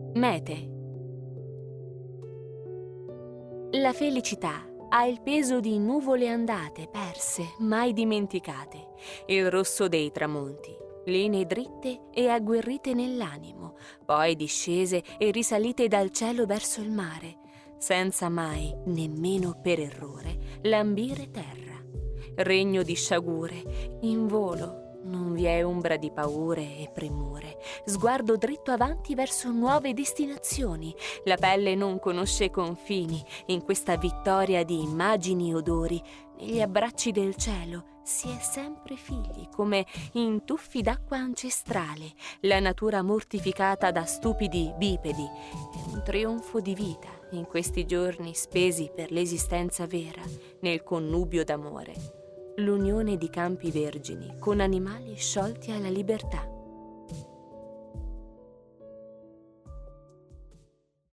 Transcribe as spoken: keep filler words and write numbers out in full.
Mete. La felicità ha il peso di nuvole andate, perse, mai dimenticate, il rosso dei tramonti, linee dritte e agguerrite nell'animo, poi discese e risalite dal cielo verso il mare, senza mai, nemmeno per errore, lambire terra. Regno di sciagure, in volo, non vi è ombra di paure e premure, sguardo dritto avanti verso nuove destinazioni, la pelle non conosce confini, in questa vittoria di immagini e odori, negli abbracci del cielo si è sempre figli, come in tuffi d'acqua ancestrale, la natura mortificata da stupidi bipedi, è un trionfo di vita in questi giorni spesi per l'esistenza vera, nel connubio d'amore. L'unione di campi vergini con animali sciolti alla libertà.